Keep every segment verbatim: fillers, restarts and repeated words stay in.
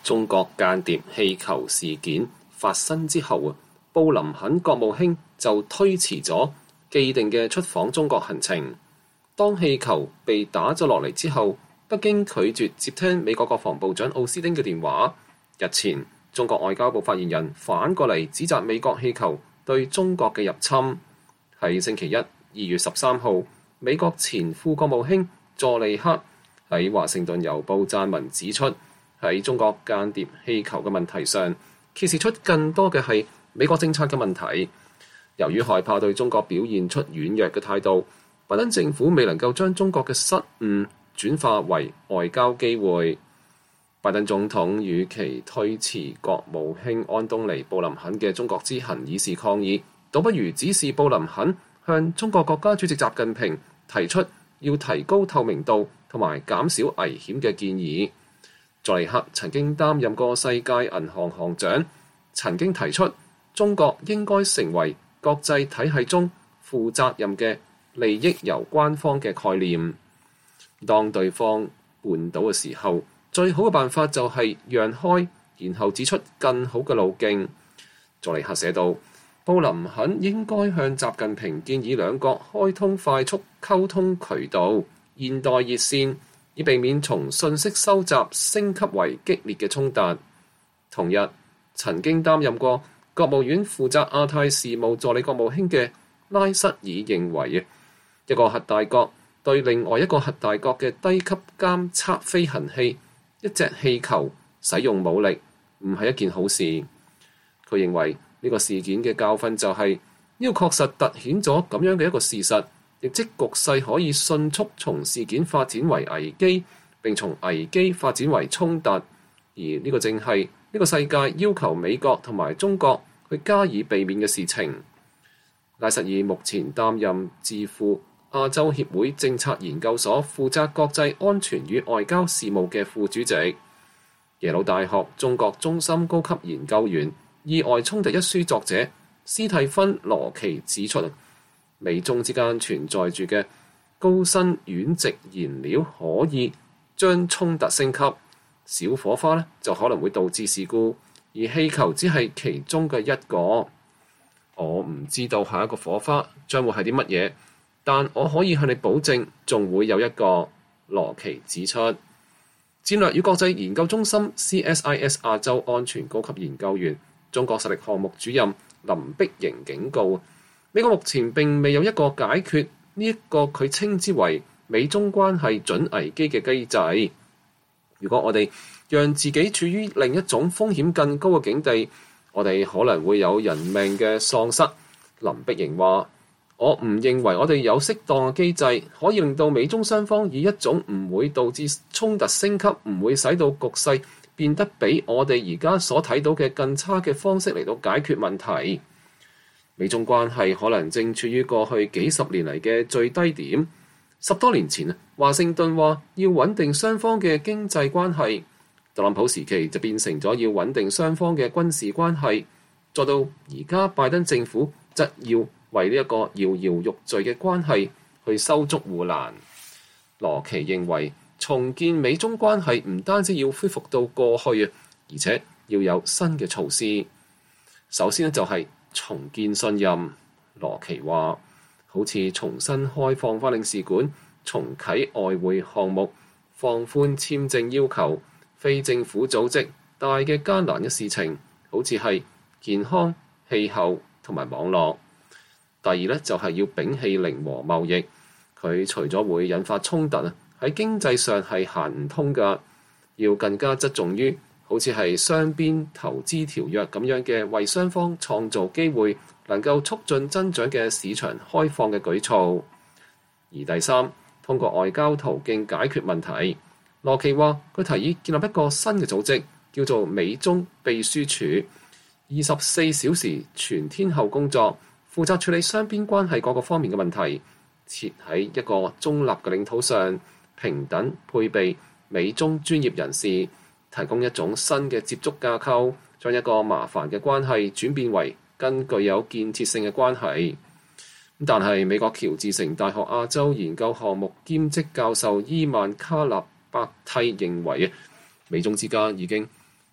中國間諜氣球事件發生之後啊，布林肯國務卿就推遲咗既定嘅出訪中國行程。當氣球被打咗落嚟之後，北京拒絕接聽美國國防部長奧斯汀嘅電話。日前，中國外交部發言人反過嚟指責美國氣球對中國嘅入侵。喺星期一二月十三號，美國前副國務卿佐利克喺華盛頓郵報撰文指出，喺中國間諜氣球嘅問題上，揭示出更多嘅係美國政策嘅問題。由於害怕對中國表現出軟弱嘅態度，拜登政府未能夠將中國嘅失誤轉化為外交機會。拜登總統與其推遲國務卿安東尼布林肯嘅中國之行以示抗議，倒不如指示布林肯向中國國家主席習近平提出要提高透明度同埋減少危險嘅建議。佐利克曾經擔任過世界銀行行長，曾經提出中國應該成為國際體系中負責任嘅利益攸關方嘅概念。當對方絆倒嘅時候，最好嘅辦法就係讓開，然後指出更好嘅路徑。佐利克寫道，布林肯應該向習近平建議兩國開通快速溝通渠道、現代熱線，以避免從信息收集升級為激烈嘅衝突。同日，曾經擔任過國務院負責亞太事務助理國務卿嘅拉塞爾認為，一個核大國對另外一個核大國嘅低級監測飛行器一隻氣球使用武力唔係一件好事。佢認為呢個事件嘅教訓就係呢個確實突顯咗咁樣嘅一個事實，亦即局勢可以迅速從事件發展為危機，並從危機發展為衝突。而呢個正係呢個世界要求美國同埋中國去加以避免嘅事情。拉塞爾目前擔任智庫亞洲協會政策研究所負責國際安全與外交事務嘅副主席。耶魯大學中國中心高級研究員《意外衝突》一書作者斯蒂芬羅奇指出，美中之間存在住嘅高辛烷值燃料可以將衝突升級，小火花呢就可能會導致事故，而氣球只係其中嘅一個。我唔知道下一個火花將會係啲乜嘢，但我可以向你保證，仲會有一個。羅奇指出，戰略與國際研究中心 C S I S 亞洲安全高級研究員、中國實力項目主任林碧瑩警告，美國目前並未有一個解決呢一個佢稱之為美中關係準危機嘅機制。如果我哋讓自己處於另一種風險更高嘅境地，我哋可能會有人命嘅喪失。林碧瑩話，我唔認為我哋有適當嘅機制可以令到美中雙方以一種唔會導致衝突升級、唔會使到局勢變得比我哋而家所睇到嘅更差嘅方式嚟到解決問題。美中關係可能正處於過去幾十年嚟嘅最低點。十多年前啊，華盛頓話要穩定雙方嘅經濟關係，特朗普時期就變成咗要穩定雙方嘅軍事關係，再到而家拜登政府則要為呢一個搖搖欲墜嘅關係去修築護欄。羅奇認為，重建美中關係唔單止要恢復到過去啊，而且要有新嘅措施。首先咧就係重建信任。羅奇話，好似重新開放返領事館、重啟外匯項目、放寬簽證要求、非政府組織大嘅艱難嘅事情，好似係健康、氣候同埋網絡。第二咧就係要摒棄零和貿易，佢除咗會引發衝突啊，喺經濟上係行唔通㗎，要更加側重於好似係雙邊投資條約咁樣嘅為雙方創造機會，能夠促進增長嘅市場開放嘅舉措。而第三，通過外交途徑解決問題。羅奇話佢提議建立一個新嘅組織，叫做美中秘書處，二十四小時全天候工作，負責處理雙邊關係各個方面嘅問題，設喺一個中立嘅領土上，平等配備美中專業人士，提供一種新嘅接觸架構，將一個麻煩嘅關係轉變為更具有建設性嘅關係。但係美國喬治城大學亞洲研究項目兼職教授伊曼卡納伯蒂認為，美中之間已經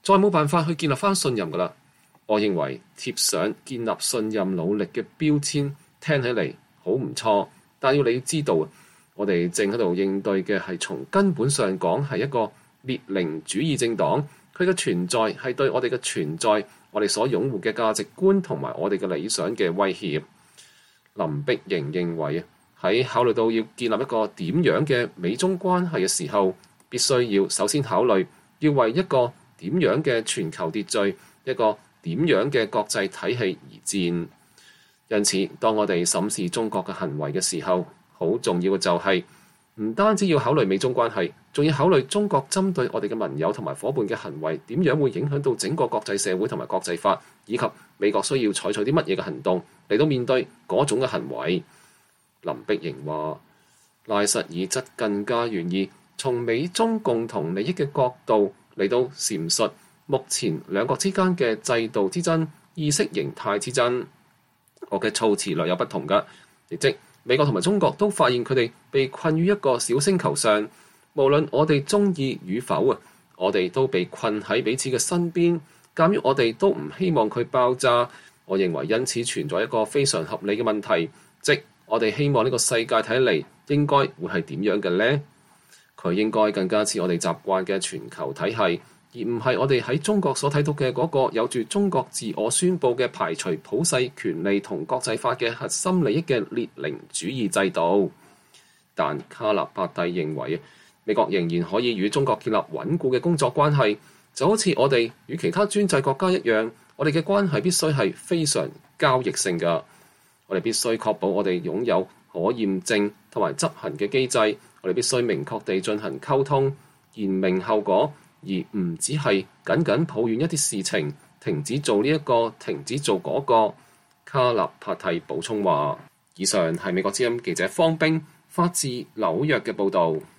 再冇辦法去建立翻信任噶啦。我認為貼上建立信任努力嘅標籤，聽起嚟好唔錯，但要你知道，我哋正喺度應對嘅係從根本上講係一個列寧主義政黨，佢嘅存在係對我哋嘅存在、我哋所擁護嘅價值觀同埋我哋嘅理想嘅威脅。林碧瑩認為，喺考慮到要建立一個點樣嘅美中關係嘅時候，必須要首先考慮要為一個點樣嘅全球秩序、一個點樣嘅國際體系而戰。因此，當我哋審視中國嘅行為嘅時候，好重要嘅就係唔單止要考慮美中關係，仲要考慮中國針對我哋嘅盟友同埋夥伴嘅行為點樣會影響到整個國際社會同埋國際法，以及美國需要採取啲乜嘢嘅行動嚟到面對嗰種嘅行為。林碧瑩話，賴實爾則更加願意從美中共同利益嘅角度嚟到闡述目前兩國之間嘅制度之爭、意識形態之爭。我嘅措辭略有不同㗎，亦即美國同埋中國都發現佢哋被困於一個小星球上，無論我哋中意與否啊，我哋都被困喺彼此嘅身邊。鑑於我哋都唔希望佢爆炸，我認為因此存在一個非常合理嘅問題，即我哋希望呢個世界睇嚟應該會係點樣嘅呢？佢應該更加似我哋習慣嘅全球體系，而唔係我哋喺中國所睇到嘅嗰個有住中國自我宣佈嘅排除普世權利同國際法嘅核心利益嘅列寧主義制度。但卡納帕蒂認為，美國仍然可以與中國建立穩固嘅工作關係，就好似我哋與其他專制國家一樣，我哋嘅關係必須係非常交易性㗎。我哋必須確保我哋擁有可驗證同埋執行嘅機制，我哋必須明確地進行溝通，言明後果，而唔只係僅僅抱怨一啲事情，停止做呢一個，停止做嗰個。卡納帕蒂補充話：以上係美國之音記者方冰發自紐約嘅報導。